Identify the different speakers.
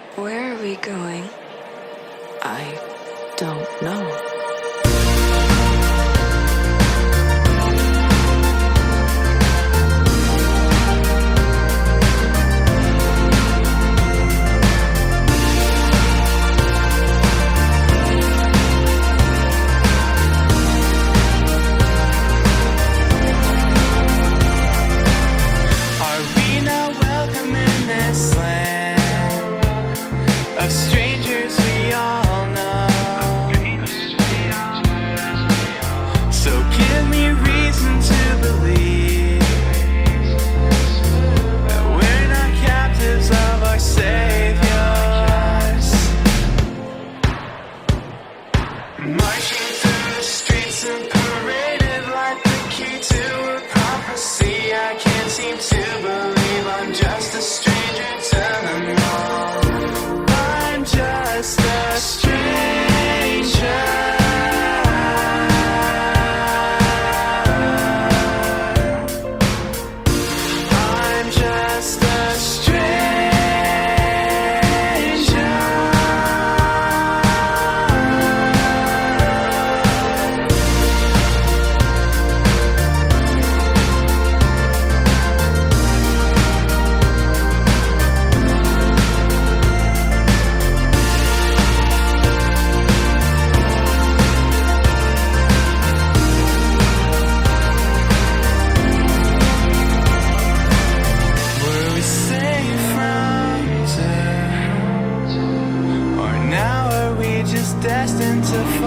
Speaker 1: Where are we going? I don't know.
Speaker 2: Strangers we all know. So give me reason to believe that we're not captives of our saviors. Marching through the streets and paraded like the key to a prophecy. I can't seem to believe I'm just a stranger to them all. Just a stranger. I'm just a stranger. Destined to